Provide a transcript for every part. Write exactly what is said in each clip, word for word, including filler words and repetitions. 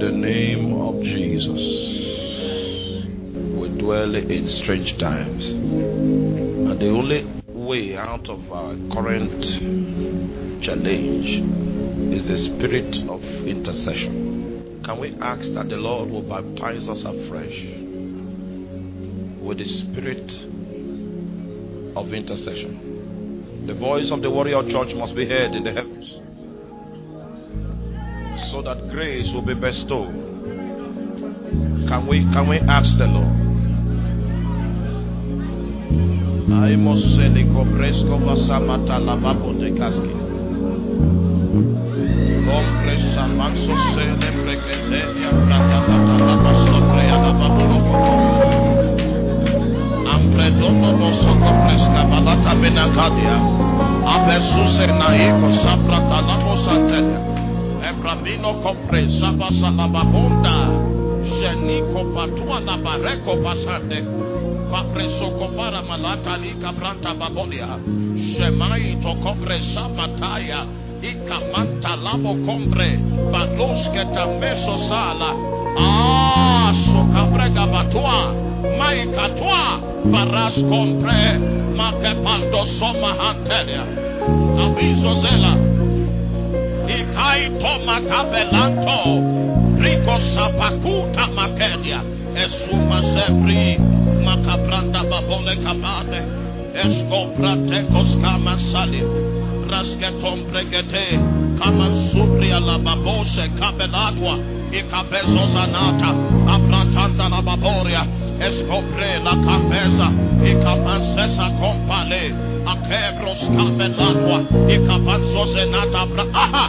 the name of Jesus, we dwell in strange times. And the only way out of our current challenge is the spirit of intercession. Can we ask that the Lord will baptize us afresh with the spirit of intercession? The voice of the warrior church must be heard in the heavens, so that grace will be bestowed. Can we can we ask the Lord? I must say the compresco vasamata la babo de casque. Compresa manso se le pregeteria prata pata la soprea la babo. Ampredono boso compresca balata menacadia. Abesuse naiko saprata la bosantelia. Ebramino compresa basa la babonda. Geniko patua la barreco pasante. Papreso compara malata li cabranta babolia. Shemai to compresa mataya. Ikamanta labo combre. Badoske tameso sala. Ah, so cabrega batua. Mai catua. Paras compre. Makepando soma hantelia. Aviso zela. Ikai to makabelanto. Rico sapakuta makedia. Esuma sepri. Makabranda babole kabade. Escoprate koskama sali. Rasketom pregete. Kaman supria la babose kabelatwa. Ikabezo zanata. Abrantanda la baboria. Escopre la cabeza. Ikapansesa compale. Akebros kabelatwa. Ikapanzo zenata bra. Aha!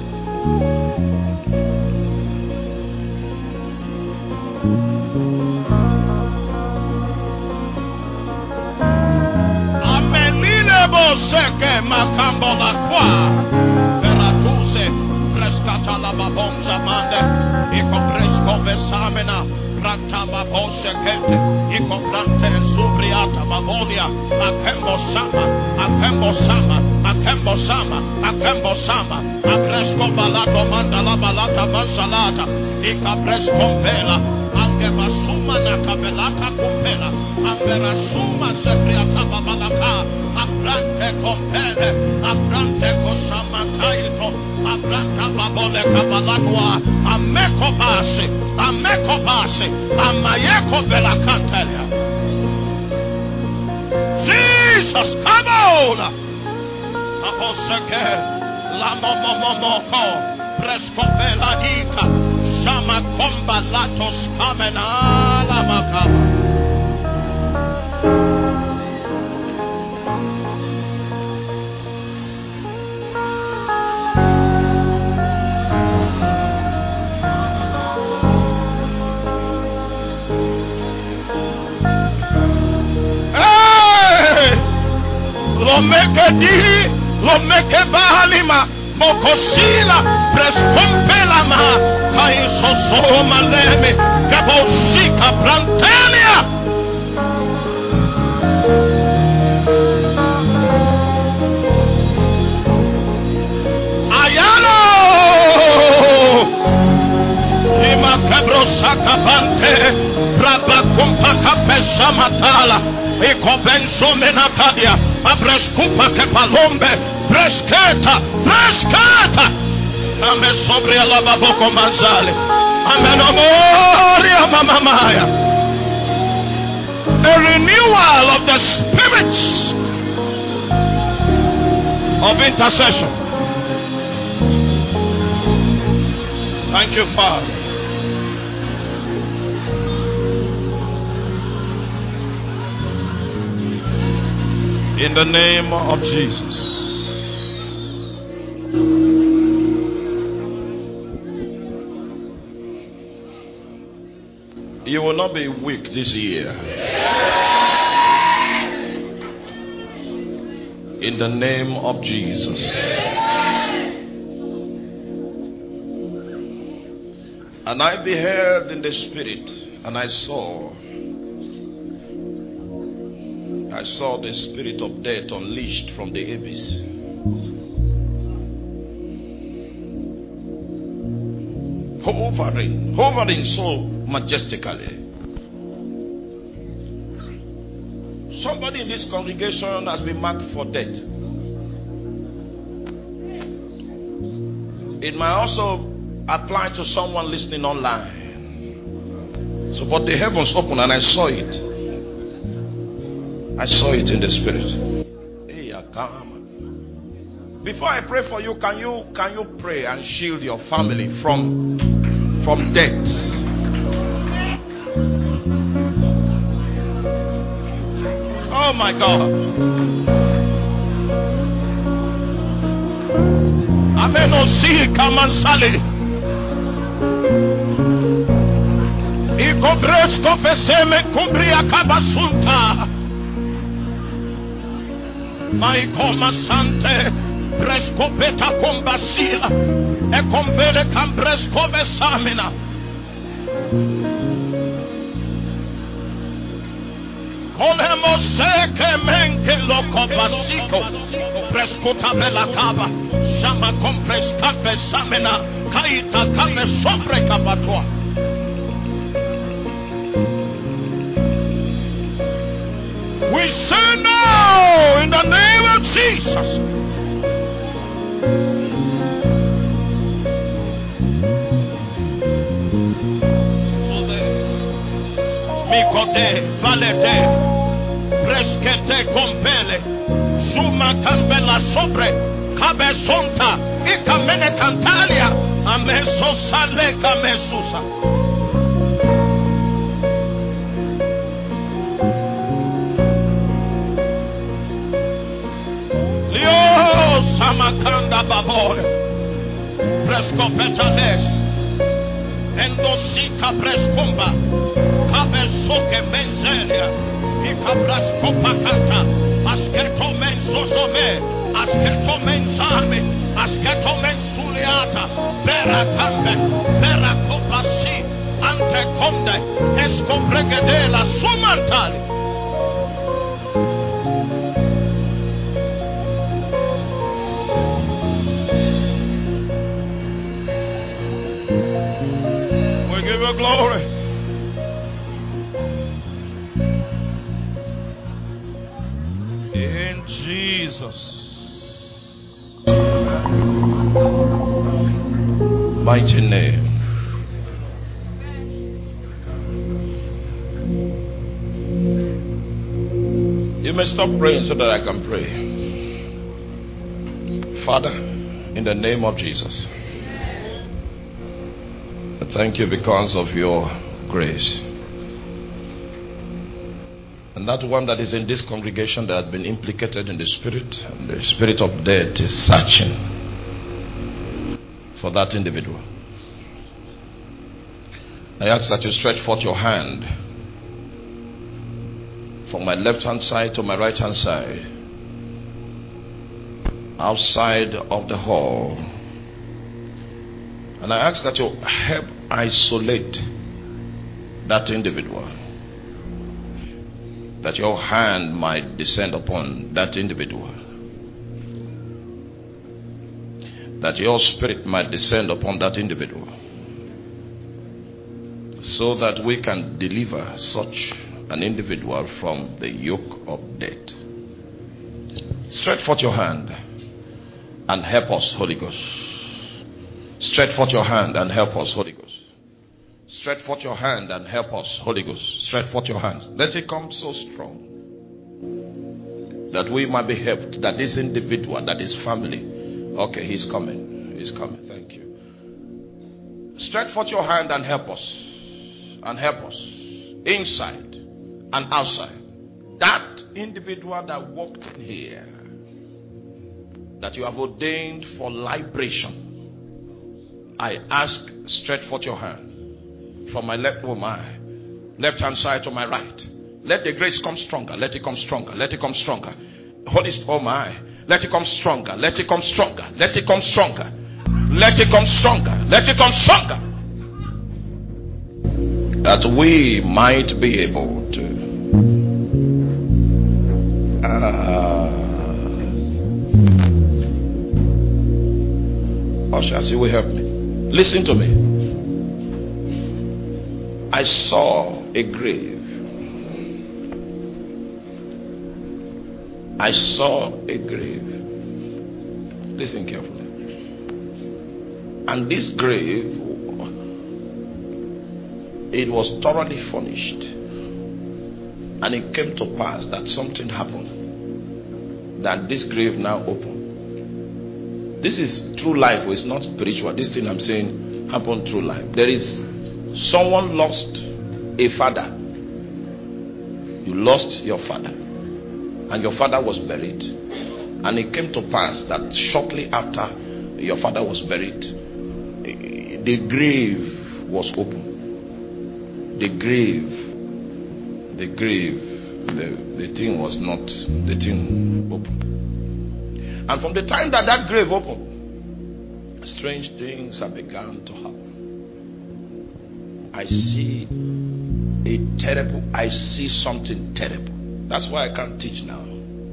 Seke makambo la kwa Veratuse Preskata la babonza mande Iko presko vesamena Pranta babose kente Iko prante zubriata babolia Akembo sama Akembo sama Akembo sama Akembo sama Apresko balato manda la balata mansalata Ika presko vela Ange basuma na kabelata kumpela Ambera suma zebriata babalaka Abrante compele, abrante kosama kaito, abranta babole kabalatwa, ameko base, ameko base, amayeko bela cantelia. Jesus, come on! Aboseke, la momomomoko, presko bela ika, shama komba latos kamena la makaba. Lo meke dihi, lo meke bahalima, mokosila, prespompela ma, kaiso soma leme, kabosika plantelia. Ayalo, lima kabrosaka pante, braba kumpa kapesa matala, iko benso menakadia. Abrescupa que palombe, presqueta, presqueta. Ame sobre la baboko manzale. Ame no moria mamamaya. A renewal of the spirits of intercession. Thank you, Father. In the name of Jesus. You will not be weak this year. In the name of Jesus. And I beheld in the spirit, and I saw I saw the spirit of death unleashed from the abyss. hovering, hovering so majestically. Somebody in this congregation has been marked for death. It might also apply to someone listening online. So, but the heavens opened and I saw it. I saw it in the spirit. Before I pray for you, can you can you pray and shield your family from from death? Oh my God. Ameno si kamansali. Iko bresko feseme kumbria kabasunta. Maiko masante bresko beta kombasila. E kombele kambresko besamina. Olemo seke menke loko basiko preskuta bela kaba shama kompres kape samena kaita kape sobre kabatwa. We say no in the name of Jesus. Mikote valete preskete compele suma cambela sobre cabezonta ikamene cantalia ameso sale camesusa. Lio samakanda baboy prescopetales endosika prescomba cabezoke benzelia e cabras copacanta asketo menzosome asketo menzame asketo mensuliata vera cambe vera copasi ante conde escopregedela sumantali. We give you glory. Jesus mighty name. You may stop praying so that I can pray. Father, in the name of Jesus, I thank you because of your grace. And that one that is in this congregation that has been implicated in the spirit, and the spirit of death is searching for that individual. I ask that you stretch forth your hand from my left hand side to my right hand side, outside of the hall. And I ask that you help isolate that individual, that your hand might descend upon that individual, that your spirit might descend upon that individual, so that we can deliver such an individual from the yoke of death. Stretch forth your hand and help us, Holy Ghost. Stretch forth your hand and help us, Holy Ghost. Stretch forth your hand and help us, Holy Ghost. Stretch forth your hand. Let it come so strong that we might be helped. That this individual, that is family. Okay, he's coming. He's coming. Thank you. Stretch forth your hand and help us. And help us. Inside and outside. That individual that walked in here, that you have ordained for liberation, I ask, stretch forth your hand. From my left, oh my, left hand side to my right. Let the grace come stronger. Let it come stronger. Let it come stronger. Holy Spirit, oh my, let it come stronger. Let it come stronger. Let it come stronger. Let it come stronger. Let it come stronger. That we might be able to. Uh, Usher, you will help me. Listen to me. I saw a grave. I saw a grave. Listen carefully. And this grave, it was thoroughly furnished. And it came to pass that something happened. That this grave now opened. This is true life, it's not spiritual. This thing I'm saying happened through life. There is someone lost a father. You lost your father. And your father was buried. And it came to pass that shortly after your father was buried, the grave was open. The grave, the grave, the, the thing was not, the thing opened. And from the time that that grave opened, strange things have begun to happen. I see a terrible, I see something terrible. That's why I can't teach now.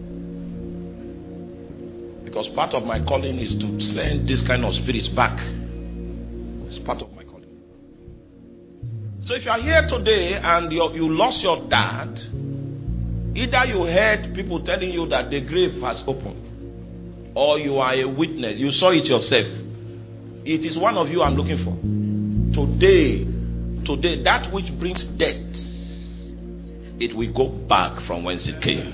Because part of my calling is to send this kind of spirits back. It's part of my calling. So if you are here today and you, you lost your dad, either you heard people telling you that the grave has opened, or you are a witness, you saw it yourself. It is one of you I'm looking for. Today, today, that which brings death, it will go back from whence it came.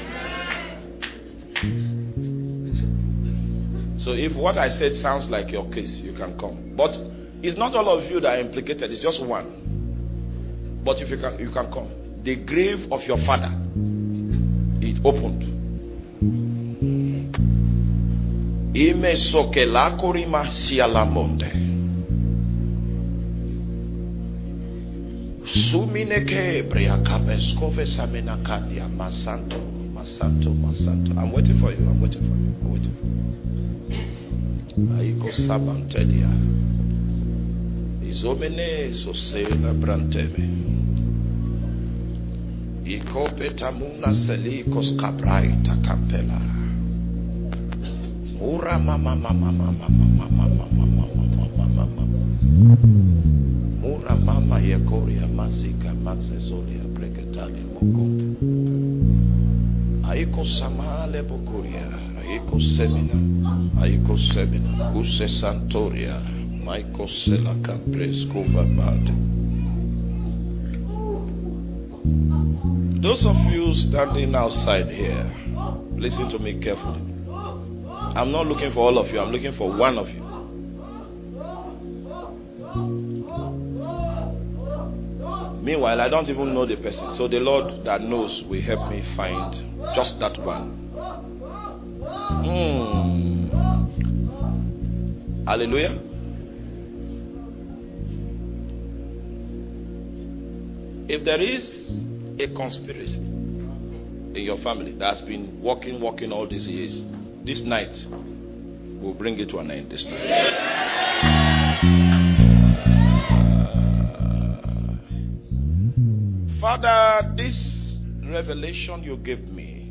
So if what I said sounds like your case, you can come. But it's not all of you that are implicated, it's just one. But if you can, you can come. The grave of your father, it opened. Ime sokela korima sialamonde. Sumineke breakabeskove samenakadia masanto, masanto, masanto. I'm waiting for you. I'm waiting for you. I'm waiting for you. Aiko sabantelia. Izomene sosela branteme. Iko petamuna selikos kabraita kampela. Ura mama mama mama mama mama mama mama mama. Mura mama yekoria mazika mazezolia breketali moko. Aiko samale bokuria. Aiko semina. Aiko semina. Use santoria. Maiko sela campres bate. Those of you standing outside here, listen to me carefully. I'm not looking for all of you. I'm looking for one of you. Meanwhile, I don't even know the person. So the Lord that knows will help me find just that one. Mm. Hallelujah. If there is a conspiracy in your family that has been working, working all these years, this night will bring it to an end. This night. Uh, Father, this revelation you gave me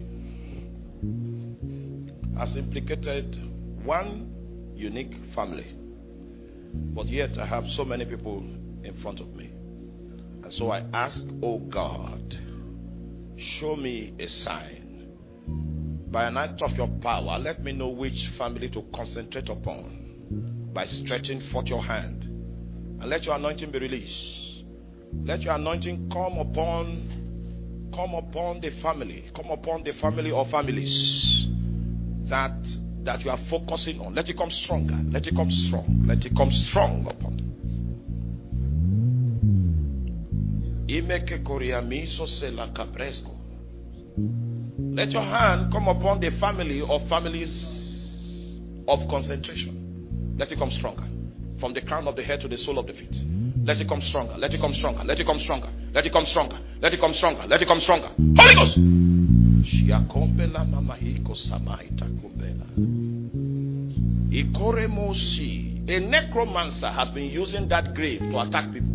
has implicated one unique family, but yet I have so many people in front of me. And so I ask, oh God, show me a sign. By an act of your power, let me know which family to concentrate upon by stretching forth your hand. And let your anointing be released. Let your anointing come upon, come upon the family, come upon the family or families that, that you are focusing on. Let it come stronger. Let it come strong. Let it come strong upon them. Let your hand come upon the family or families of concentration. Let it come stronger. From the crown of the head to the sole of the feet. Let it come stronger. Let it come stronger. Let it come stronger. Let it come stronger. Let it come stronger. Let it come stronger. Holy Ghost. A necromancer has been using that grave to attack people.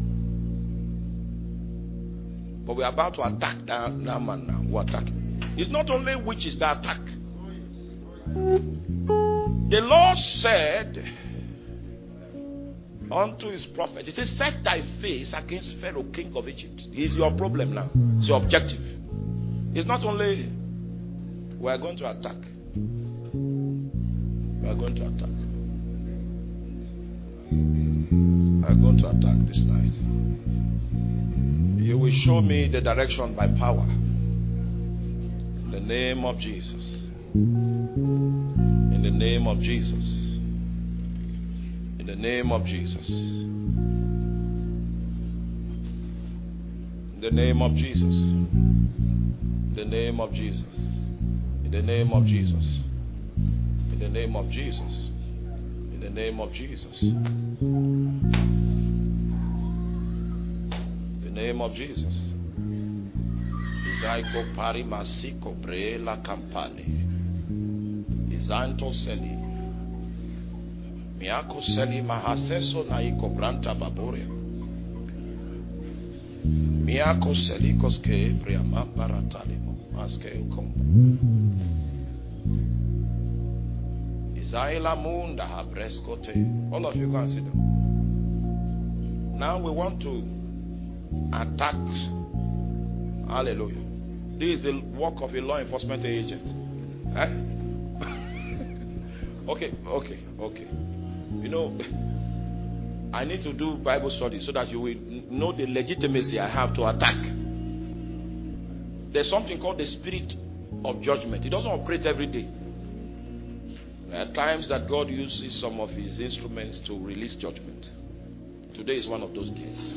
But we are about to attack that, that man now. Who attack? It's not only witches that attack. The Lord said, unto his prophet. He says, set thy face against Pharaoh, king of Egypt. He's your problem now. It's your objective. It's not only we are going to attack. We are going to attack. We are going to attack this night. You will show me the direction by power. In the name of Jesus. In the name of Jesus. In the name of Jesus. In the name of Jesus. In the name of Jesus. In the name of Jesus. In the name of Jesus. In the name of Jesus. In the name of Jesus. Izaiko pari masiko brela kampani. Izanto seli. Miako seli mahaseso na iko branta baboria. Miako seli koske priama baratalimo aske ukom. Izaila munda habreskote. All of you can sit down. Now we want to attack. Hallelujah. This is the work of a law enforcement agent. Eh? okay, okay, okay. You know, I need to do Bible study so that you will know the legitimacy I have to attack. There's something called the spirit of judgment. It doesn't operate every day. There are times that God uses some of his instruments to release judgment. Today is one of those days.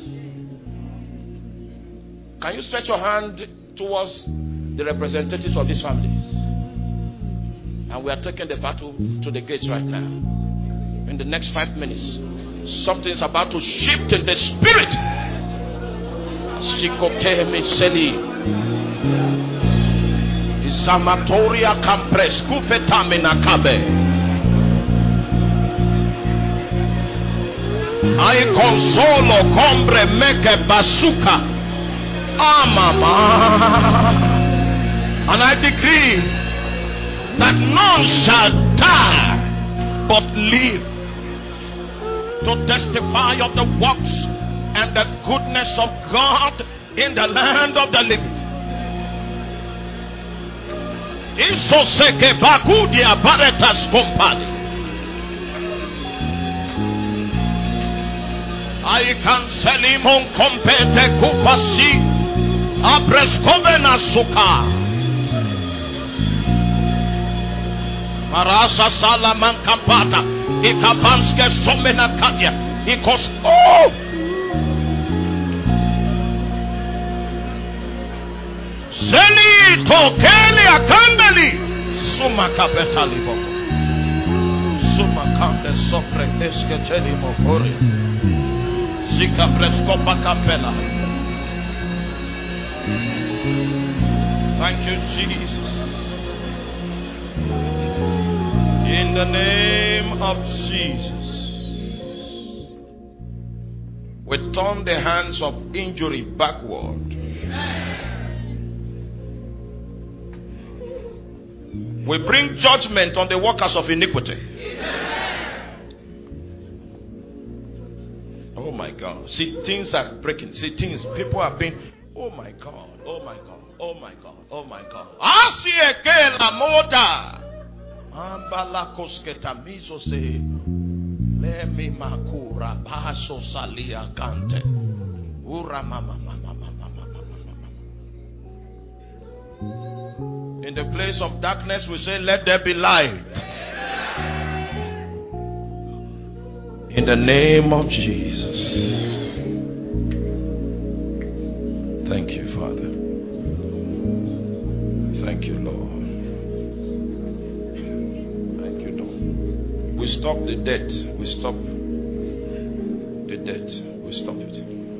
Can you stretch your hand towards the representatives of these families? And we are taking the battle to the gates right now. In the next five minutes, something is about to shift in the spirit. Isamatoria campres kufetamina kabe. I consolo combre meke basuka. Amama. And I decree that none shall die but live to testify of the works and the goodness of God in the land of the living. Isoseke bakudia baretas company. I can sell him on compete kupasi abreskovena suka. Marasa salaman kampata. Ikabanske somena kadia. Ikos oh. Seli tokeli akandali. Suma kapetali boko. Suma kande sopre esketeli mokori. Zika preskopa kapela. Thank you, Jesus. In the name of Jesus, we turn the hands of injury backward. We bring judgment on the workers of iniquity. Oh my God. See, things are breaking. See, things, people are being, oh my God, oh my God, oh my God, oh my God. Asieke la moda. Ambala kosketa miso se lemi makura baso salia kante ura mama mama mama mama mama. In the place of darkness we say let there be light. In the name of Jesus. Thank you, Father. Thank you, Lord. We stop the debt. We stop the debt. We stop it.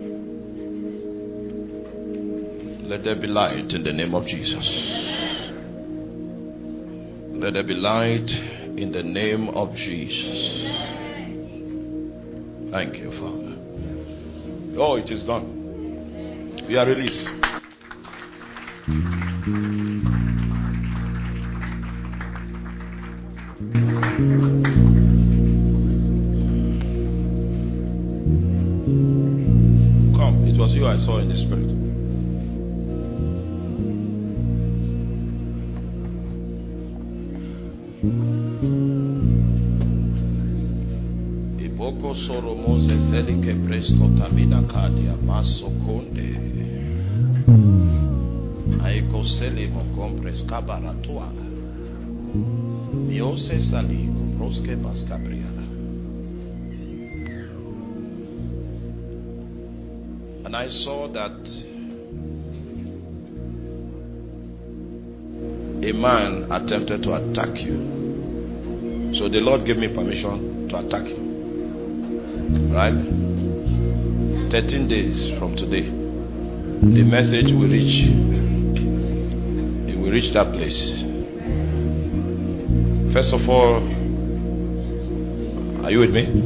Let there be light in the name of Jesus. Let there be light in the name of Jesus. Thank you, Father. Oh, it is done. We are released. It was you I saw in the spirit. Iboko Soromonze Zelike Presto Tabina Kadia Maso Konde Aiko Sele Mocompres Cabaratua Miose Sali Proske Bascabriana. And I saw that a man attempted to attack you. So the Lord gave me permission to attack you. Right? thirteen days from today, the message will reach. It will reach that place. First of all, are you with me?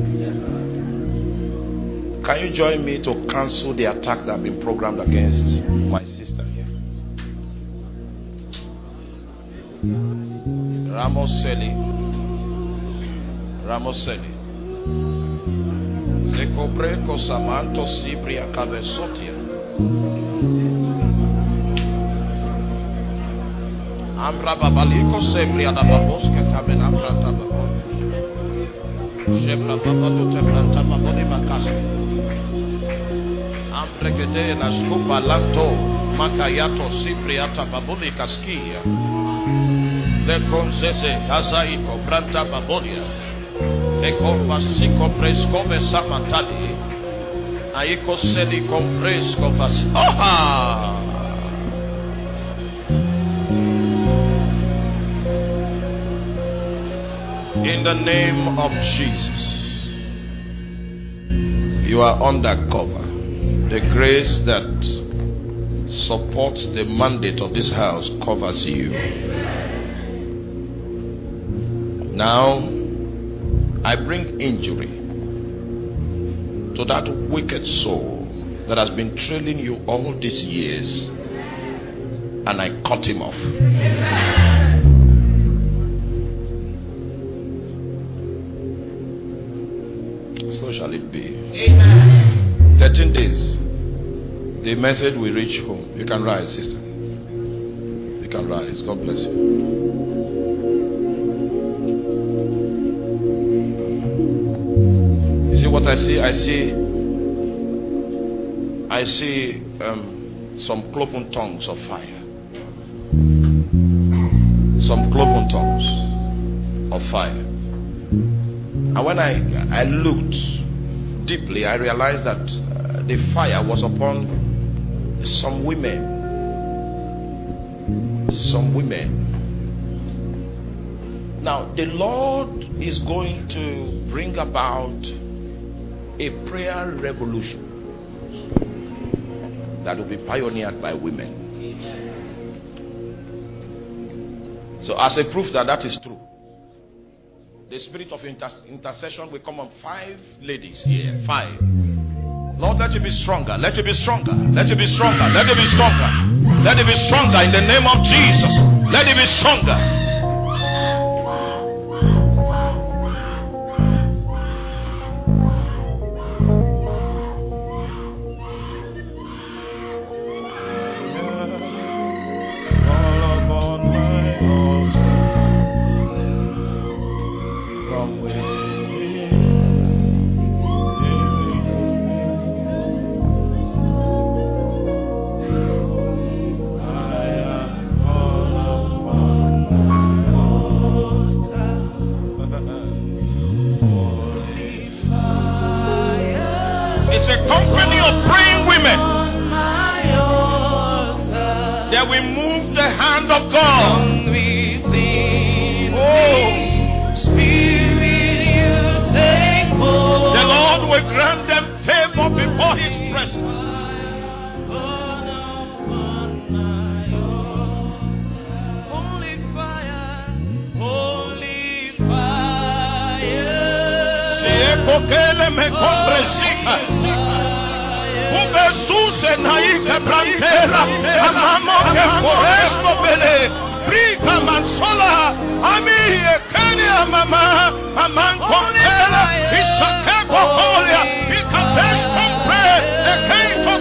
Can you join me to cancel the attack that has been programmed against my sister here? Ramos Seli. Ramos Seli. Zekobre Kosamanto Sibria Cabesotia. Ambra Babaliko Sebria da Baboska Tabenabra Tababo. Shebra Babado Tebranta Baboni Bakasi. Ambregede la Scopa Lanto Makayato Sibriata Baboni Casquia. Le Conzese Kazaiko Branta Babonia. Le Compasico Prescove Samatali. Aiko Sedi Compresco Vas. Oha! In the name of Jesus, you are undercover. The grace that supports the mandate of this house covers you. Now, I bring injury to that wicked soul that has been trailing you all these years, and I cut him off. So shall it be. Amen. thirteen days. The message will reach home. You can rise, sister. You can rise. God bless you. You see what I see? I see I see um, some cloven tongues of fire. Some cloven tongues of fire. And when I, I looked deeply, I realized that uh, the fire was upon some women. Some women. Now, the Lord is going to bring about a prayer revolution that will be pioneered by women. So, as a proof that that is true, the spirit of inter- intercession will come on five ladies here. Five. Lord, let you be stronger. Let you be stronger. Let you be stronger. Let you be stronger. Let you be stronger in the name of Jesus. Let you be stronger.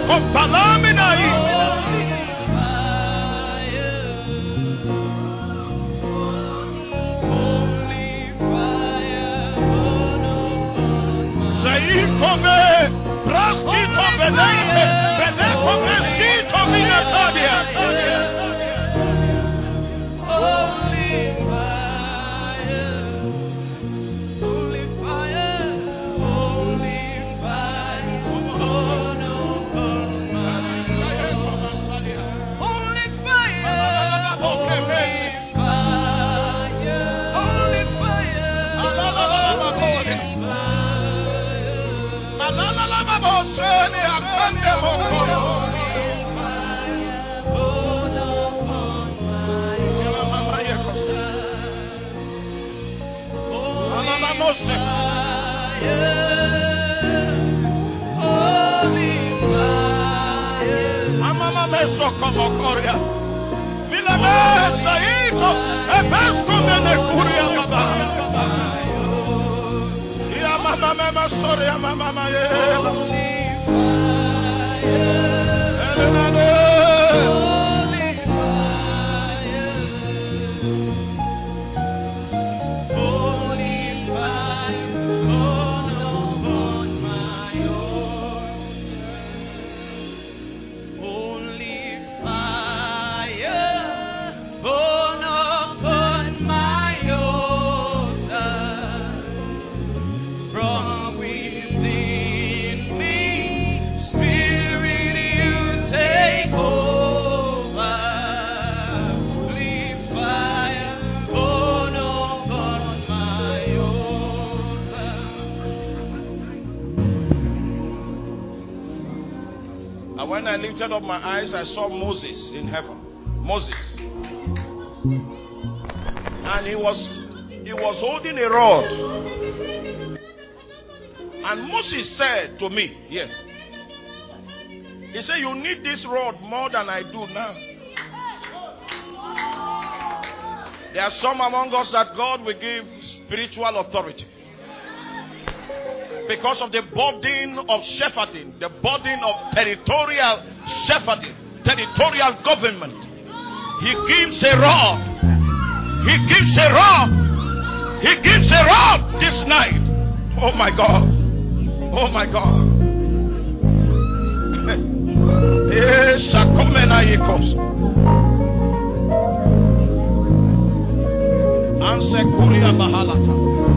When I lifted up my eyes, I saw Moses in heaven. Moses. And he was he was holding a rod. And Moses said to me, yeah. He said, you need this rod more than I do now. There are some among us that God will give spiritual authority. Because of the burden of shepherding, the burden of territorial shepherding, territorial government. He gives a rod. He gives a rod. He gives a rod this night. Oh my God. Oh my God. Anse Kuria Bahalata.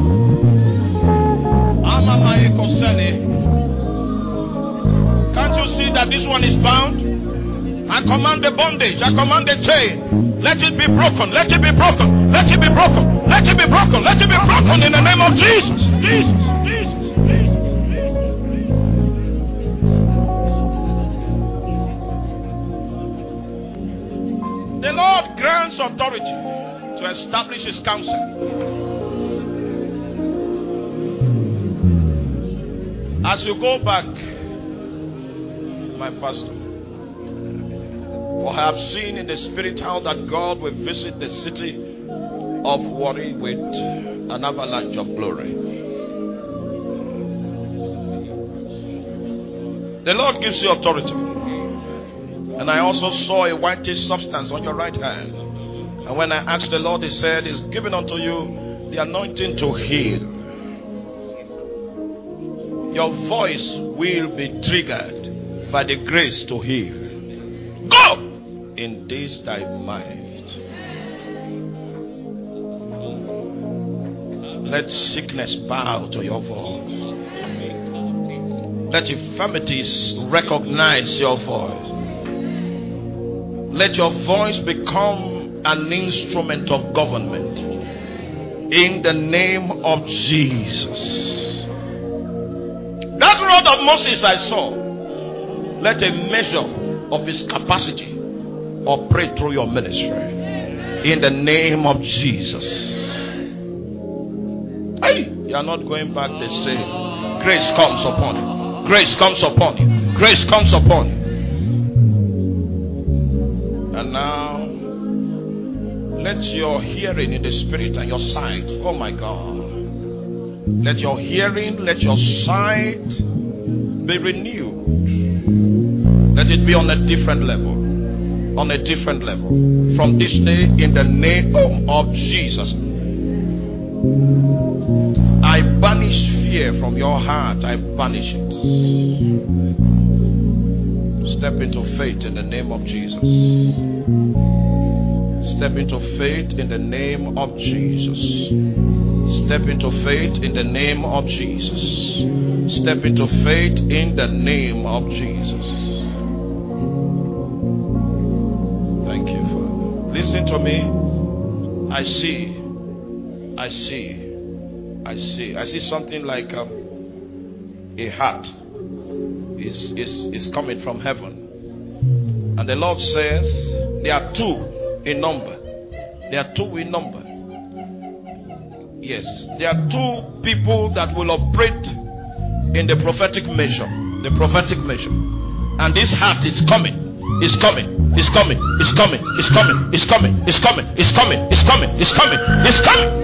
Can't you see that this one is bound? I command the bondage. I command the chain. Let it be broken. Let it be broken. Let it be broken. Let it be broken. Let it be broken in the name of Jesus. Jesus. Jesus. Jesus. The Lord grants authority to establish His counsel. As you go back, my pastor, for I have seen in the spirit how that God will visit the city of Warri with an avalanche of glory. The Lord gives you authority. And I also saw a whitish substance on your right hand. And when I asked the Lord, He said, He's given unto you the anointing to heal. Your voice will be triggered by the grace to heal. Go in this thy might. Let sickness bow to your voice. Let infirmities recognize your voice. Let your voice become an instrument of government. In the name of Jesus. That rod of Moses I saw, let a measure of his capacity operate through your ministry. In the name of Jesus. Hey, you are not going back the same. Grace comes upon you. Grace comes upon you. Grace comes upon you. And now, let your hearing in the spirit and your sight, oh my God. Let your hearing, let your sight be renewed. Let it be on a different level. On a different level. From this day, in the name of Jesus, I banish fear from your heart. I banish it. Step into faith in the name of Jesus. Step into faith in the name of Jesus. Step into faith in the name of Jesus. Step into faith in the name of Jesus. Thank you, Father. Listen to me. I see. I see. I see. I see something like um, a heart is, is, is coming from heaven. And the Lord says there are two in number. There are two in number. Yes. There are two people that will operate in the prophetic measure. The prophetic measure. And this heart is coming. It's coming. It's coming. It's coming. It's coming. It's coming. It's coming. It's coming. It's coming. It's coming. It's coming.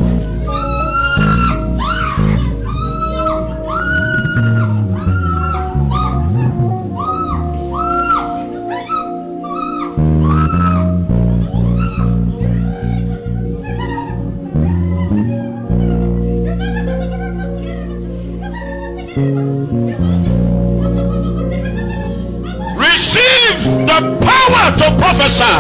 To prophesy.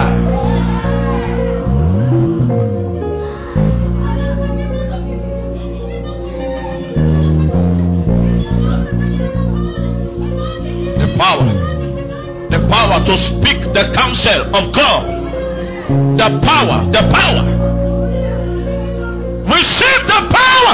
The power, the power to speak the counsel of God. The power, the power. Receive the power.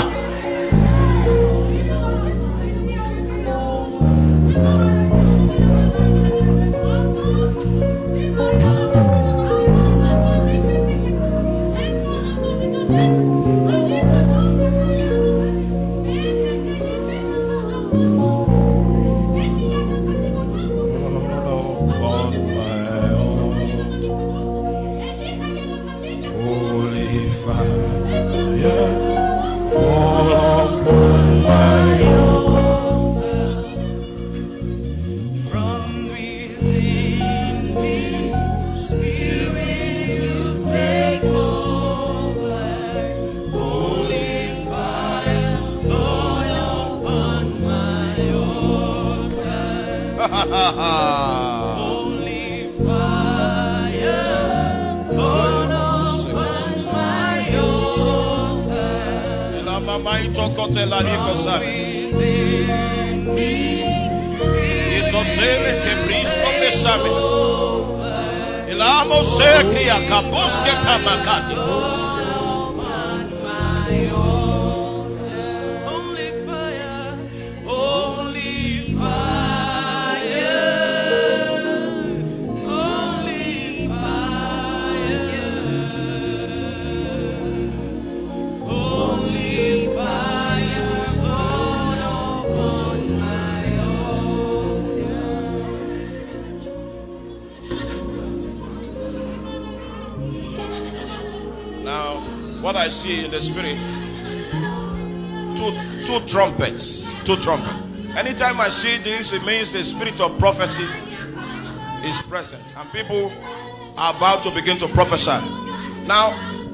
Trumpets, two trumpets. Anytime I see this, it means the spirit of prophecy is present, and people are about to begin to prophesy. Now,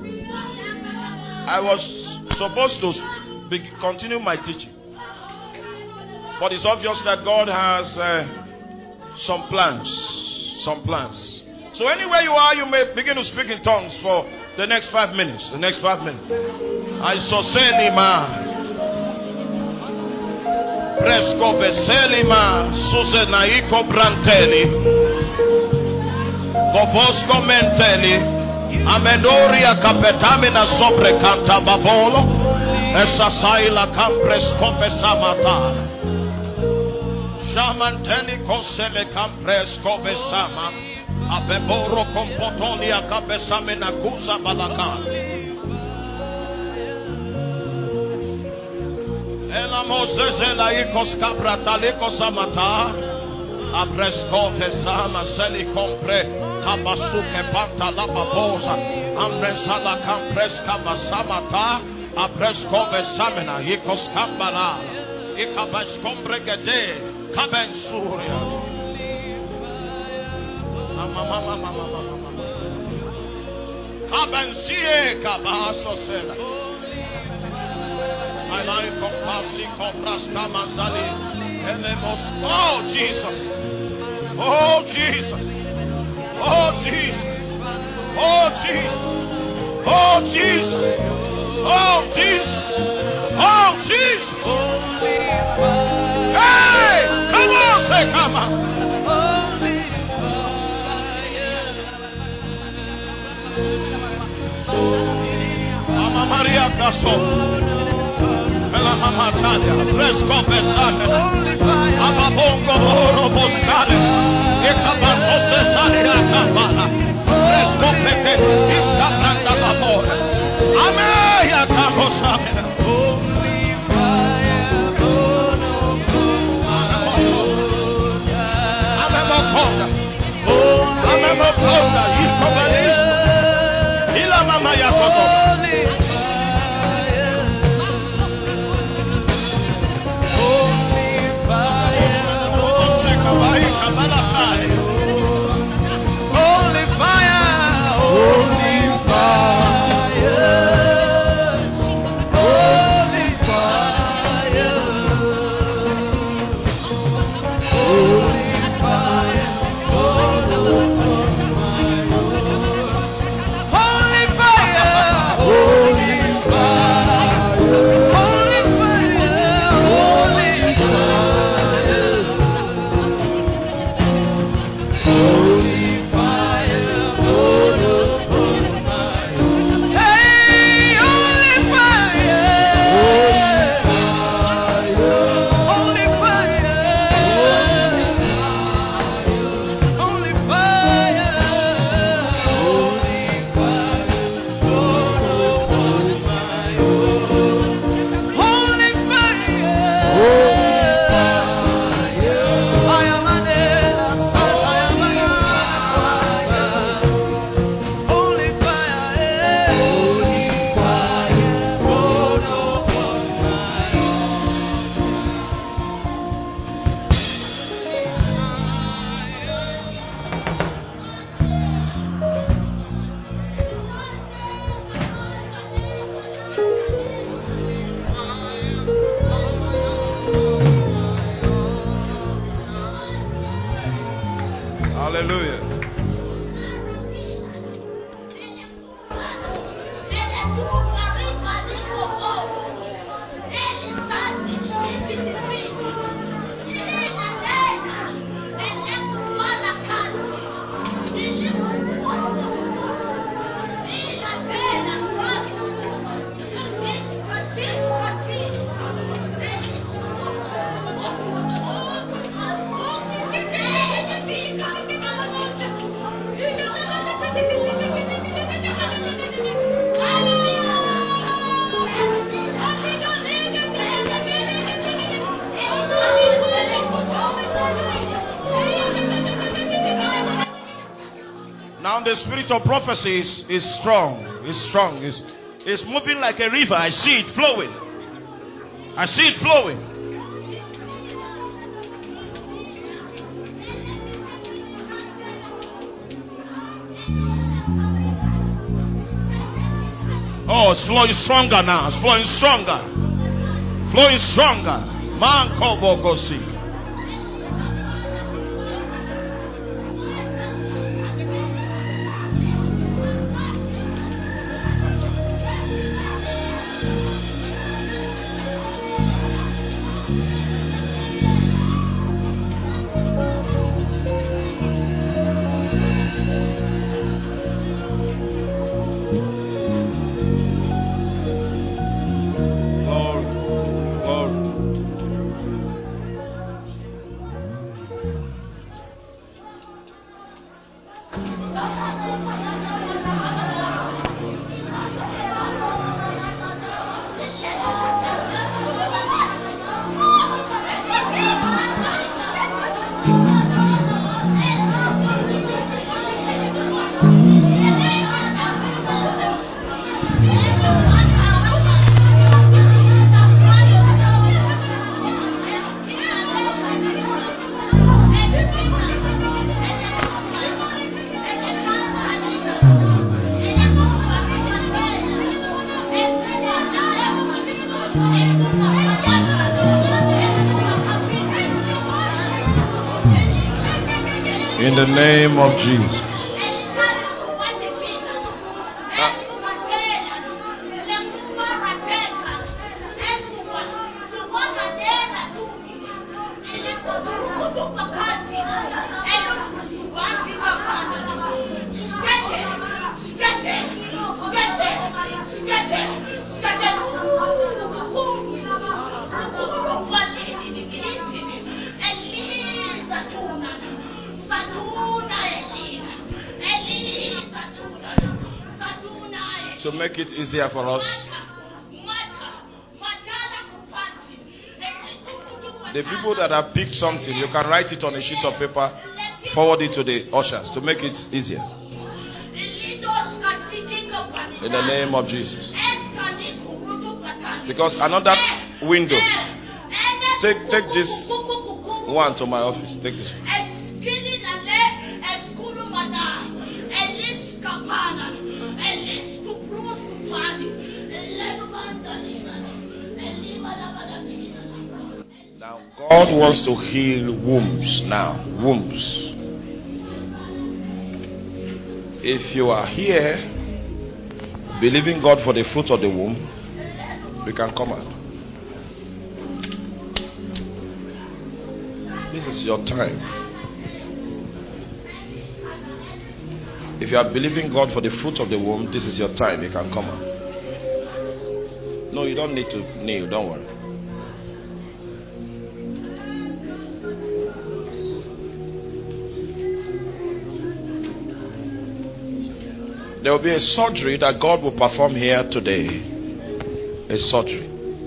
I was supposed to be, continue my teaching, but it's obvious that God has uh, some plans, some plans. So anywhere you are, you may begin to speak in tongues for the next five minutes. The next five minutes. I saw Selima. Presco Veselima, Susenaiko Branteli, Vovosco Menteli, Amenoria Capetamina Sobre Canta Babolo, Esasaila Campres Confesamata, Shamanteli Cosele Campres Covesama, Abeboro Compotolia Capesamina Cusa Balaka. Ela Moses ela ikos cabra taleko samata abresco fesama seli compre kabasuke panta la babosa amresala campres kabasamata abresco vesamena ikos kambara ikabas compre gede kabensuria mama mama mama. Abansie kabaso sela. I like compassi comprasta manzali. Elemos. Oh Jesus. Oh Jesus. Oh Jesus. Oh Jesus. Oh Jesus. Oh Jesus. Oh Jesus. Hey, come on, say come on. Mama Maria Caso, Mela Mama Talia, Fresco Pesane, Ababongo Oro Boscale, Ecabaso Cesaria Capala, Fresco Pepe, Isca Branda Babora, Ameya Carosamena. Amemakonda, Ikobanis, Ila Mama Yakobo. Holy fire, holy fire, holy fire, holy fire, holy fire, holy Hallelujah. Now the spirit of prophecy is, is strong. Is strong. Is is moving like a river. I see it flowing. I see it flowing. Oh, it's flowing stronger now. It's flowing stronger. Flowing stronger. Man kobokosi. In the name of Jesus. To make it easier for us, the people that have picked something, you can write it on a sheet of paper, forward it to the ushers to make it easier. In the name of Jesus. Because another window. Take take this one to my office. Take this one. Now, God wants to heal wombs now. Wombs. If you are here believing God for the fruit of the womb, we can come out. This is your time. If you are believing God for the fruit of the womb, this is your time. You can come out. No, you don't need to kneel. Don't worry. There will be a surgery that God will perform here today. A surgery.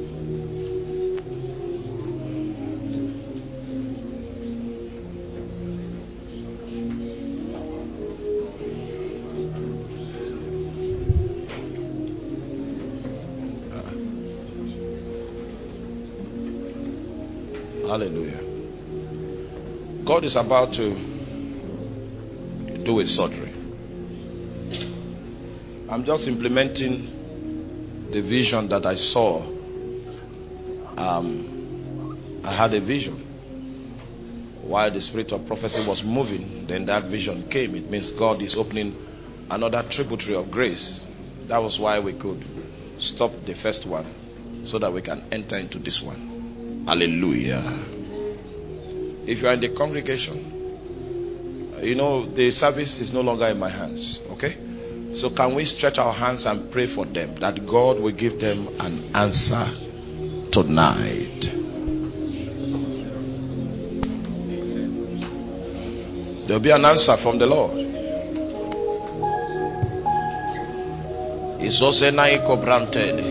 Hallelujah. God is about to do a surgery. I'm just implementing the vision that I saw. Um, I had a vision. While the spirit of prophecy was moving, then that vision came. It means God is opening another tributary of grace. That was why we could stop the first one so that we can enter into this one. Hallelujah. If you are in the congregation, you know the service is no longer in my hands. Okay? So can we stretch our hands and pray for them that God will give them an answer tonight? There will be an answer from the Lord. Isosenai kobrantede.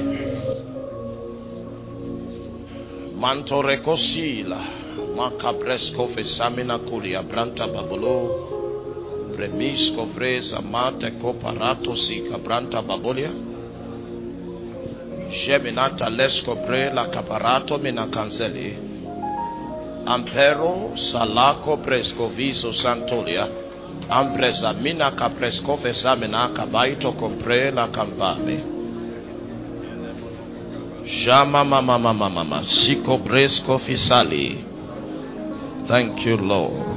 Manto recosila. Macabresco fesamina culia branta babolo. Premisco fresa mate coparato si cabranta babolia. Geminata lesco pre la caparato mina canceli. Ampero salaco presco viso santolia. Ampresa mina capresco fesamina cabaito compre la campame. Shama mama mama mama sico presco fisali. Thank you, Lord.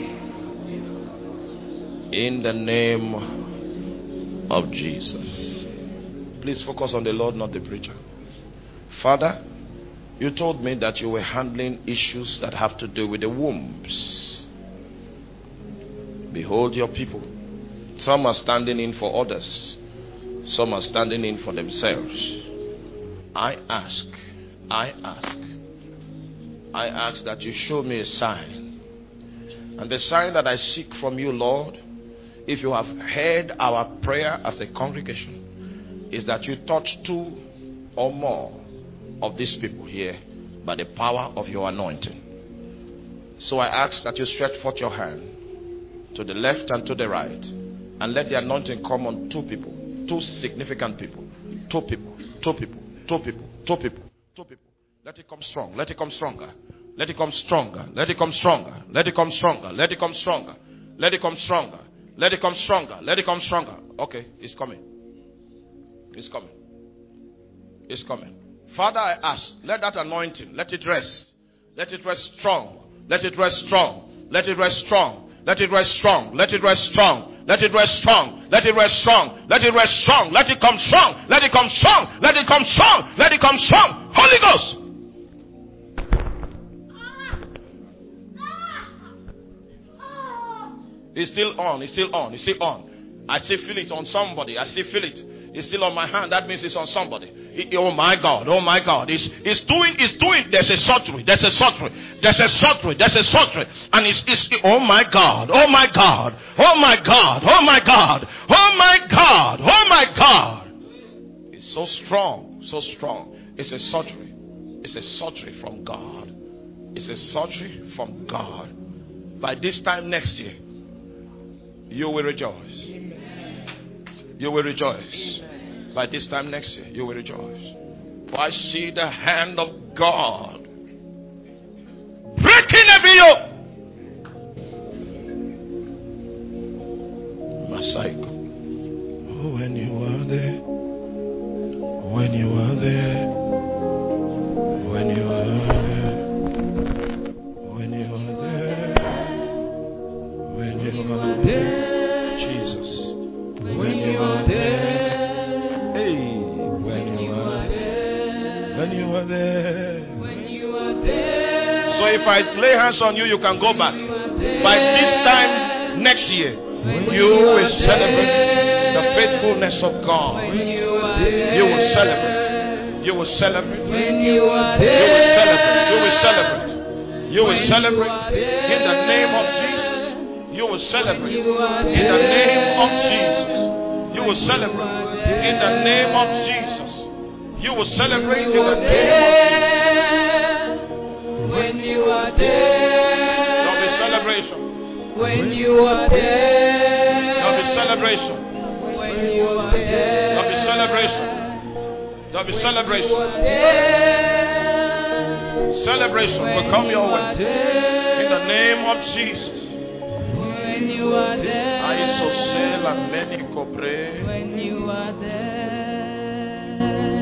In the name of Jesus. Please focus on the Lord, not the preacher. Father, you told me that you were handling issues that have to do with the wombs. Behold your people. Some are standing in for others. Some are standing in for themselves. I ask, I ask, I ask that you show me a sign. And the sign that I seek from you, Lord, if you have heard our prayer as a congregation, is that you touch two or more of these people here by the power of your anointing. So I ask that you stretch forth your hand to the left and to the right, and let the anointing come on two people, two significant people, two people, two people, two people, two people, two people. Let it come strong. Let it come stronger. Let it come stronger. Let it come stronger. Let it come stronger. Let it come stronger. Let it come stronger. Let it come stronger. Let it come stronger. Okay, it's coming. It's coming. It's coming. Father, I ask, let that anointing, let it rest. Let it rest strong. Let it rest strong. Let it rest strong. Let it rest strong. Let it rest strong. Let it rest strong. Let it rest strong. Let it rest strong. Let it come strong. Let it come strong. Let it come strong. Let it come strong. Holy Ghost. It's still on. It's still on. It's still on. I still feel it on somebody. I still feel it. It's still on my hand. That means it's on somebody. It, oh my God. Oh my God. It's, it's doing, it's doing. There's a surgery. There's a surgery. There's a surgery. There's a surgery. And it's, it's, oh my God. Oh my God. Oh my God. Oh my God. Oh my God. Oh my God. It's so strong. So strong. It's a surgery. It's a surgery from God. It's a surgery from God. By this time next year, you will rejoice. You will rejoice. By this time next year, you will rejoice. For I see the hand of God breaking every yoke. Masaiko. Oh, when you are there, when you are there, when you are there, when you are there, when you are there, Jesus. When you are there, hey, when you are there, when you are there, when you are there. So if I lay hands on you, you can go back. By this time next year, you will celebrate the faithfulness of God. You will celebrate. You will celebrate. You will celebrate. You will celebrate. You will celebrate in the name of Jesus. You will celebrate in the name of Jesus. You will celebrate in the name of Jesus. You will celebrate in the name of Jesus. When you are there, there'll be celebration. When you are there, there'll be celebration. When you are there, there'll be celebration. There'll be celebration. Celebration will come your way in the name of Jesus. When you are there, when you are there,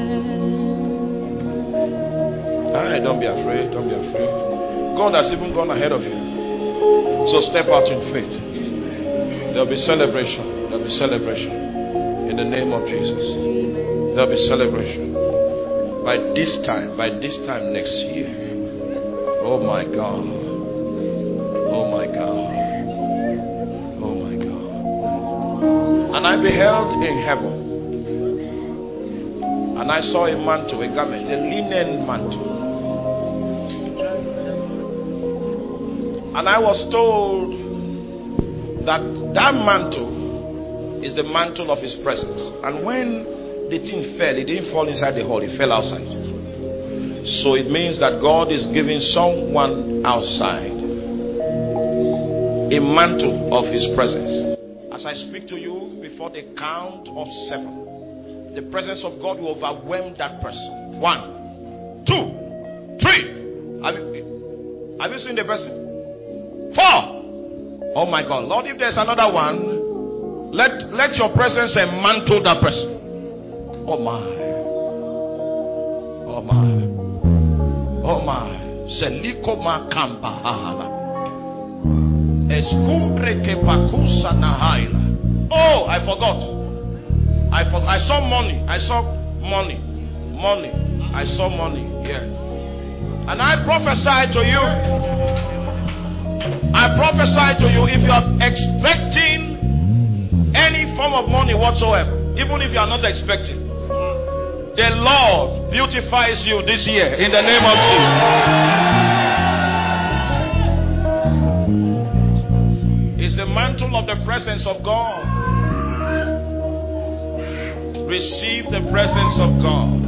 Alright, don't be afraid, don't be afraid. God has even gone ahead of you. So step out in faith. There'll be celebration. There'll be celebration. In the name of Jesus. There'll be celebration. By this time, by this time next year. Oh my God. Oh my God. And I beheld in heaven, and I saw a mantle, a garment, a linen mantle. And I was told that that mantle is the mantle of His presence. And when the thing fell, it didn't fall inside the hole, it fell outside. So it means that God is giving someone outside a mantle of His presence. As I speak to you, before the count of seven, the presence of God will overwhelm that person. One, two, three. Have you, have you seen the person? Four. Oh my God. Lord, if there's another one, let, let your presence mantle that person. Oh my. Oh my. Oh my. Seliko makamba. Escumbre que pacusa nahaila. Oh, I forgot. I for, I saw money. I saw money. Money. I saw money. Yeah. And I prophesy to you. I prophesy to you, if you are expecting any form of money whatsoever, even if you are not expecting, the Lord beautifies you this year in the name of Jesus. It's the mantle of the presence of God. Receive the presence of God.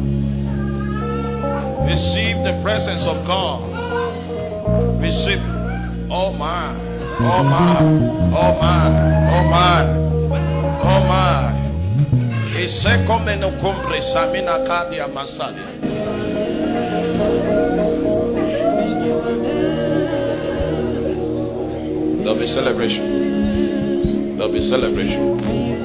Receive the presence of God. Receive. Oh my. Oh my. Oh my. Oh my. Oh my. Iseko meno kumbre samina kadia masali. There'll be celebration. There'll be celebration.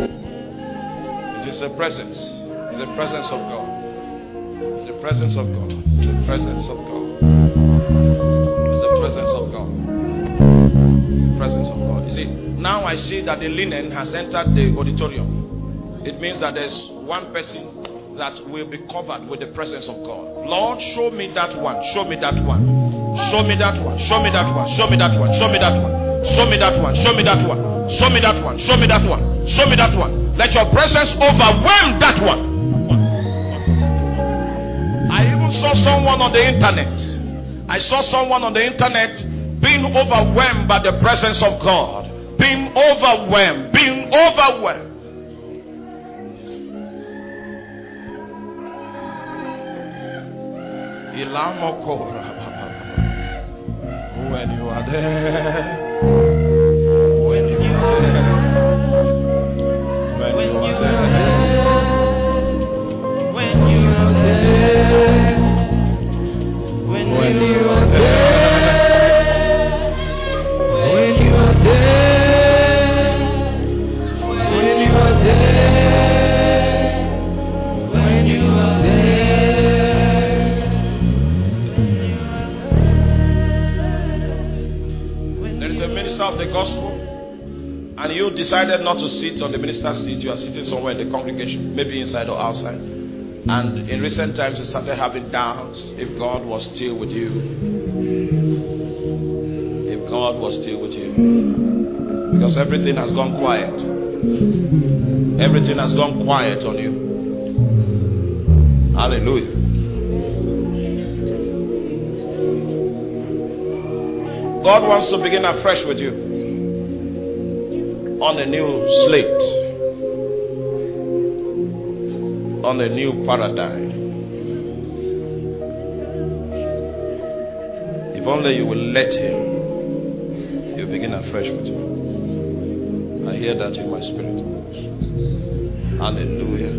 It is the presence. It's the presence of God. It's the presence of God. It's the presence of God. It's the presence of God. It's the presence of God. You see, now I see that the linen has entered the auditorium. It means that there's one person that will be covered with the presence of God. Lord, show me that one. Show me that one. Show me that one. Show me that one. Show me that one. Show me that one. Show me that one. Show me that one. Show me that one. Show me that one. Show me that one. Let your presence overwhelm that one. I even saw someone on the internet. I saw someone on the internet being overwhelmed by the presence of God. Being overwhelmed. Being overwhelmed. When you are there, when you are there, when you are there, when you are there, when you are there, when you are there, when you are there, when you are there. Of the gospel, and you decided not to sit on the minister's seat, you are sitting somewhere in the congregation, maybe inside or outside, and in recent times you started having doubts if God was still with you, if God was still with you, because everything has gone quiet. Everything has gone quiet on you. Hallelujah. God wants to begin afresh with you on a new slate, on a new paradigm. If only you will let Him, He'll begin afresh with you. I hear that in my spirit. Hallelujah.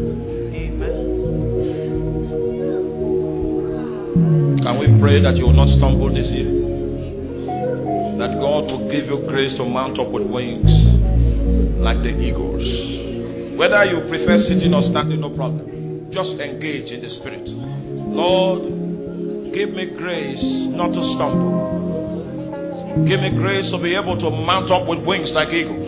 Amen. Can we pray that you will not stumble this year? That God will give you grace to mount up with wings like the eagles. Whether you prefer sitting or standing, no problem. Just engage in the spirit. Lord, give me grace not to stumble. Give me grace to be able to mount up with wings like eagles.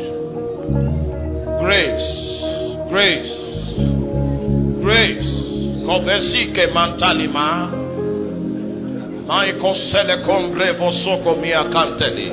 Grace, grace, grace. Kovesike mantalima. Maiko sele combre vosoko mia canteli.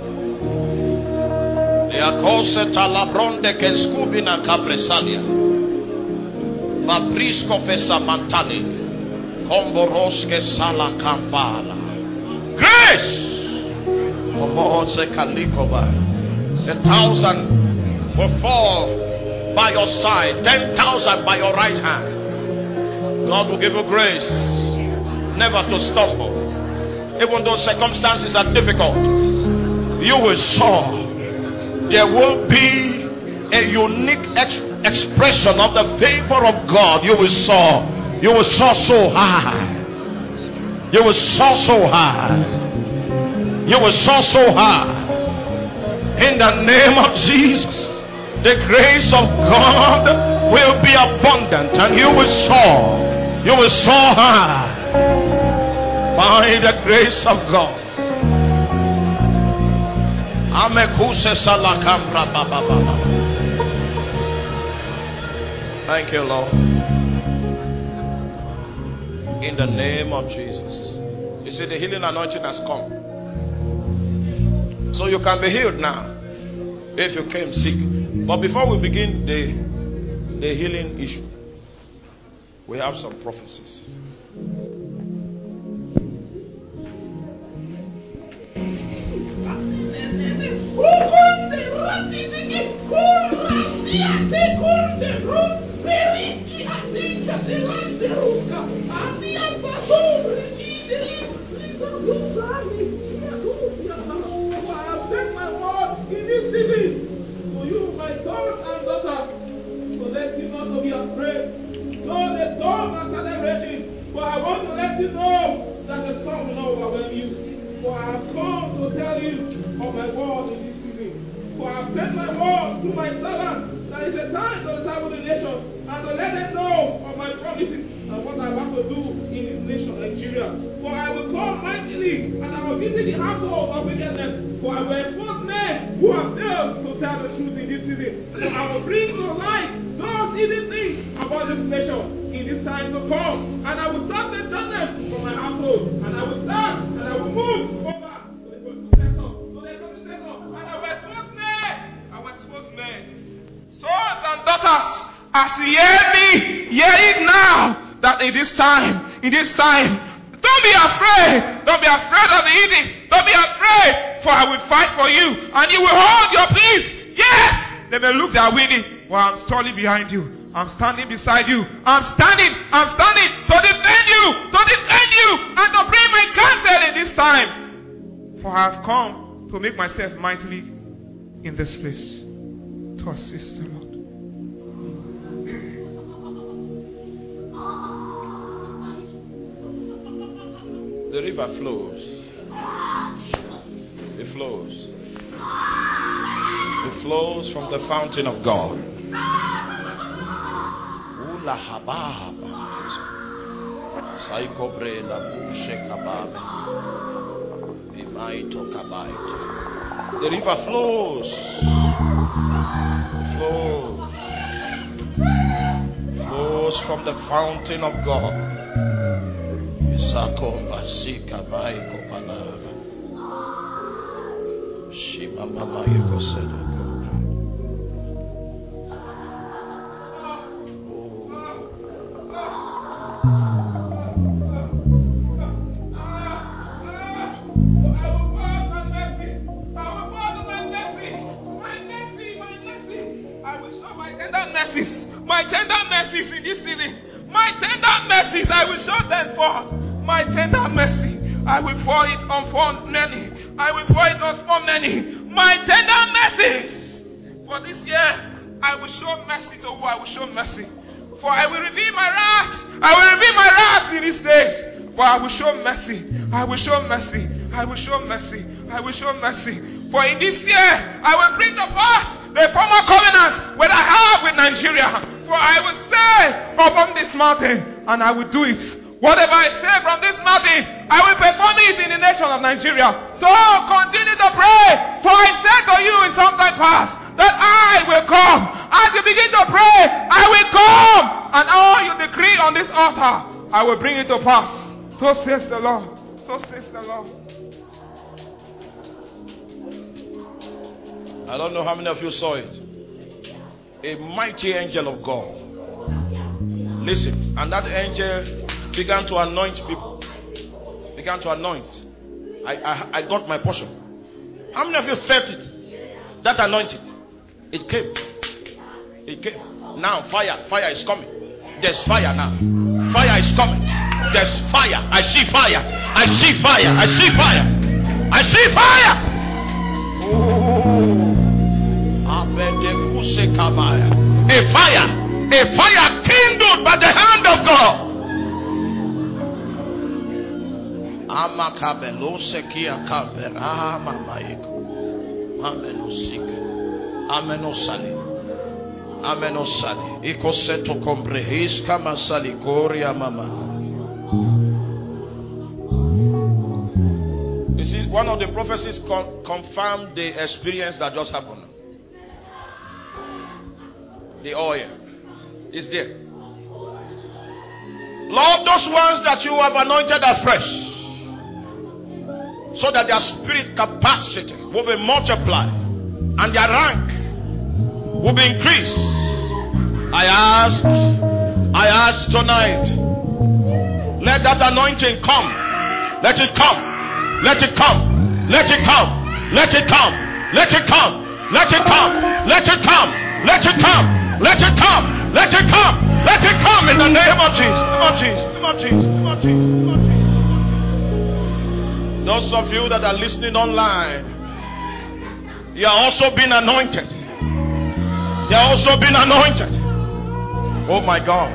Leacose talabronde che scubina capresalia. Fabrisco fessa mantali. Comborosche sala campala. Grace! Comose calicova. A thousand will fall by your side. Ten thousand by your right hand. God will give you grace never to stumble. Even though circumstances are difficult, you will soar. There will be a unique ex- expression of the favor of God. You will soar. You will soar so high. You will soar so high. You will soar so high. In the name of Jesus, the grace of God will be abundant, and you will soar. You will soar high. By the grace of God. Thank you, Lord. In the name of Jesus. You see, the healing anointing has come. So you can be healed now if you came sick. But before we begin the, the healing issue, we have some prophecies. But I want to let you know that the storm will not overwhelm you. For I have come to tell you of my word in this season. For I have sent my word to my servant that it's a time to disciple the nation and to let them know of my promises and what I want to do in this nation, Nigeria. For I will come mightily and I will visit the household of wickedness. For I will expose men who have failed fail to tell the truth in this season. So I will bring to light those hidden things about this nation in this time to come. And I will start the journey from my household. And I will start and I will move over to the first sector, to the second sector. And I will expose men. I will expose men. Sons and daughters, as you hear me, hear it now, that in this time, in this time, don't be afraid. Don't be afraid of the edict. Don't be afraid, for I will fight for you, and you will hold your peace. Yes, they may look they're winning, while I'm standing behind you. I'm standing beside you. I'm standing. I'm standing to defend you, to defend you, and to bring my counsel in this time. For I have come to make myself mightily in this place to assist the Lord. The river flows. It flows. It flows from the fountain of God. Ula hababa. Saikobre la bushe kabame. Imaito kabaito. The river flows. It flows. Flows from the fountain of God. Sakomba sika maiko balava. Shima mama yuko sedoko. My tender mercies in this city. My tender mercies I will show them forth. My tender mercy, I will pour it on for many. I will pour it on for many. My tender mercies. For this year, I will show mercy to who I will show mercy. For I will reveal my wrath. I will reveal my wrath in these days. For I will show mercy. I will show mercy. I will show mercy. I will show mercy. For in this year, I will bring to pass the former covenants that I have with Nigeria. For I will stay upon this mountain and I will do it. Whatever I say from this mountain, I will perform it in the nation of Nigeria. So continue to pray. For I said to you in some time past that I will come. As you begin to pray, I will come. And all you decree on this altar, I will bring it to pass. So says the Lord. So says the Lord. I don't know how many of you saw it. A mighty angel of God. Listen, and that angel began to anoint people. Began to anoint. I, I, I got my portion. How many of you felt it? That anointing. It came. It came. Now fire. Fire is coming. There's fire now. Fire is coming. There's fire. I see fire. I see fire. I see fire. I see fire. Oh. A fire. A fire kindled by the hand of God. Amakabelo sekia kabera mamaiko. Amenosike. Amenosali. Amenosali. Ikoseto kombrehis kama salikoria mama. You see, one of the prophecies con- confirmed the experience that just happened. The oil is there. Lord, those ones that you have anointed afresh, so that their spirit capacity will be multiplied and their rank will be increased. I ask, I ask tonight, let that anointing come. Let it come. Let it come. Let it come. Let it come. Let it come. Let it come. Let it come. Let it come. Let it come. Let it come. Let it come in the name of Jesus. Name of Jesus. Name of Jesus. Name of Jesus. Name of Jesus. Those of you that are listening online, you are also being anointed. You are also being anointed. Oh my God.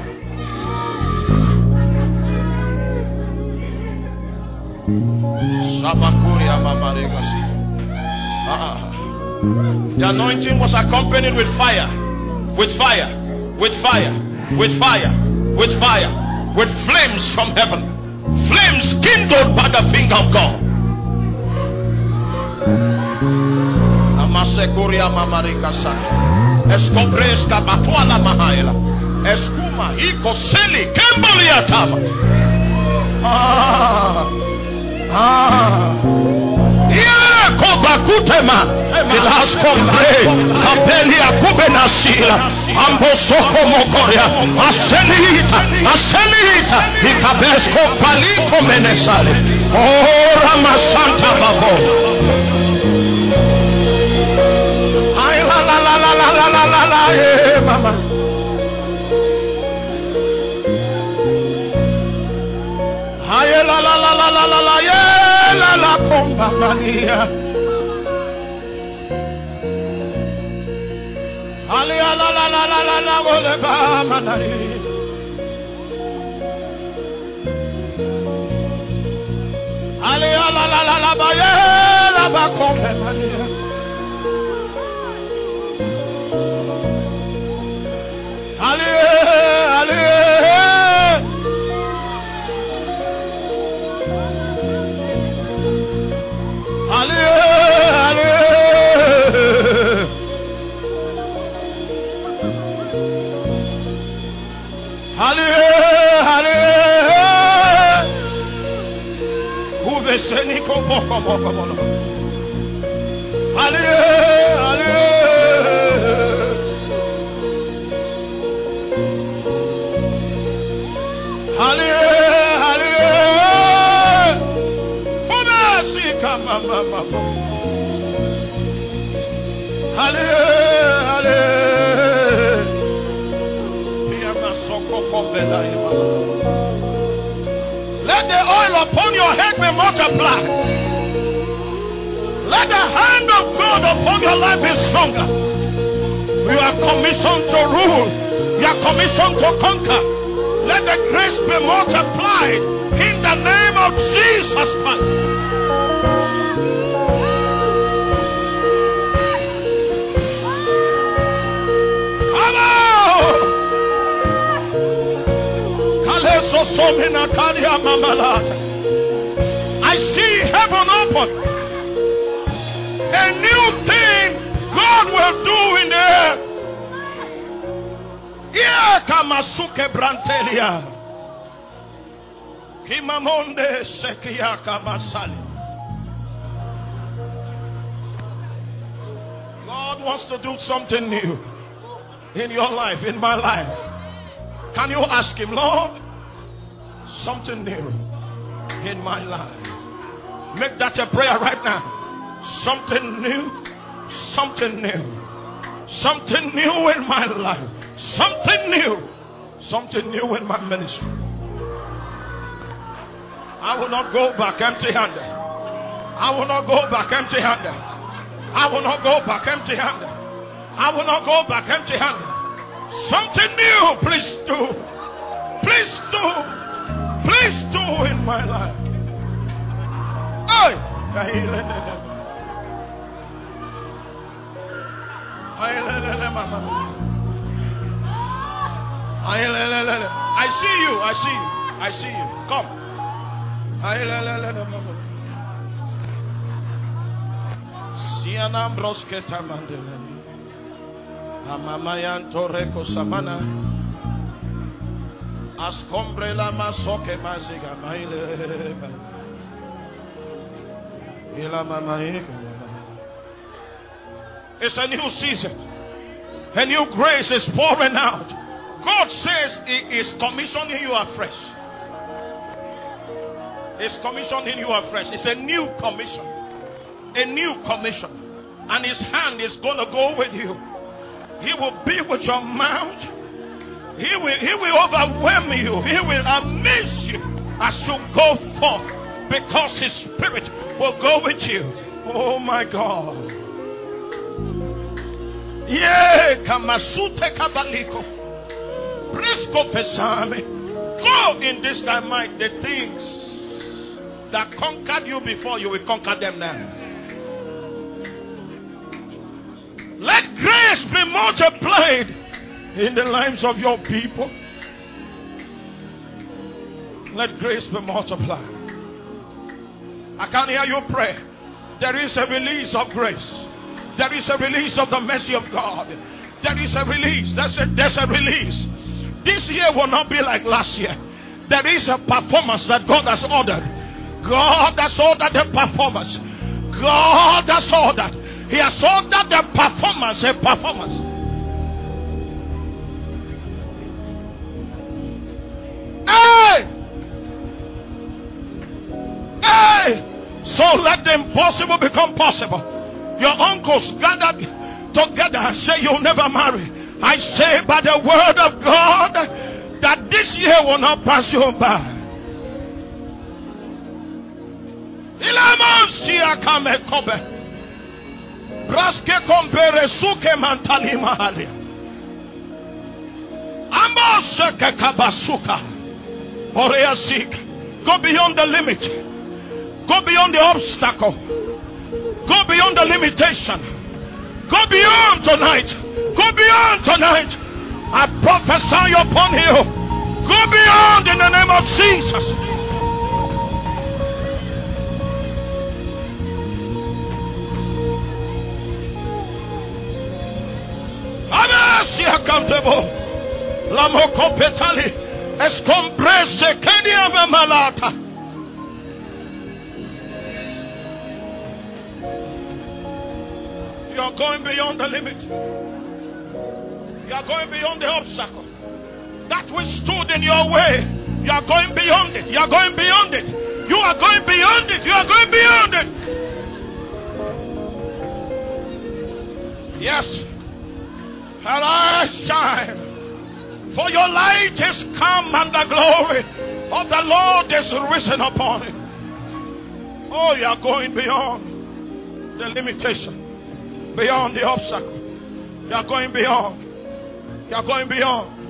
The anointing was accompanied with fire, with fire, with fire, with fire, with fire, with flames from heaven, flames kindled by the finger of God. Masekuria mamarika sana. Escobresca batuala mahaila. Escuma iko seli kembali atama. Ah. Ah. Yeah, kobakutema. Kilas kombre. Kampeli akube nasila. Ambosoko mokoria. Aselita. Aselita. Ikabesko paliko menesale. Oh, Ramasanta babo. Ay la la la la la la la la la. Yeah, mama. Ay la la la la la la la. Yeah, la la comba mania. Ali la la la la la la la gole ba manari. Ali la la la la la ba ye la ba kombe mania. Ali ali Ali ali Ali, Ali, Uveseni como como como Ali, Ali, Ali, Ali, Uvesi kama mama Ali, Ali. Let the oil upon your head be multiplied. Let the hand of God upon your life be stronger. You are commissioned to rule. You are commissioned to conquer. Let the grace be multiplied in the name of Jesus Christ. I see heaven open. A new thing God will do in the air. Yeah, Kamasuke Brantelia. Kimamonde Sekia Kamasali. God wants to do something new in your life, in my life. Can you ask him, Lord? Something new in my life. Make that a prayer right now. Something new, something new, something new in my life, something new, something new in my ministry. I will not go back empty-handed. I will not go back empty-handed. I will not go back empty-handed. I will not go back empty-handed. Something new, please do. Please do. Please do in my life. I see you. I see you. I see you. Come. Sianam brosketa mandele. Amamayan toreko samana. Ascombre la masoke maziga maile. It's a new season. A new grace is pouring out. God says He is commissioning you afresh. He's commissioning you afresh. It's a new commission. A new commission. And His hand is going to go with you. He will be with your mouth. He will, he will overwhelm you. He will amaze you as you go forth. Because His Spirit will go with you. Oh my God. Yeah, Kamasute Kabaliko. Presko Pesame. Go in this time, Mike. The things that conquered you before, you will conquer them now. Let grace be multiplied in the lives of your people. Let grace be multiplied. I can hear you pray. There is a release of grace. There is a release of the mercy of God. There is a release. There's a, there's a release. This year will not be like last year. There is a performance that God has ordered. God has ordered the performance. God has ordered. He has ordered the performance. A performance. Hey! Hey! So let the impossible become possible. Your uncles gathered together and say you'll never marry. I say by the word of God that this year will not pass you by. Braske compere suke mantali mahalia. Amose ke kabasuka. Orea seek. Go beyond the limit. Go beyond the obstacle. Go beyond the limitation. Go beyond tonight. Go beyond tonight. I prophesy upon you. Go beyond in the name of Jesus. Amasi accountable. La moko petali. Escomprese kenia malata. You are going beyond the limit. You are going beyond the obstacle. That which stood in your way, you are going beyond it. You are going beyond it. You are going beyond it. You are going beyond it. Yes. Arise, shine. For your light is come and the glory of the Lord is risen upon it. Oh, you are going beyond the limitation. Beyond the obstacle. You are going beyond. You are going beyond.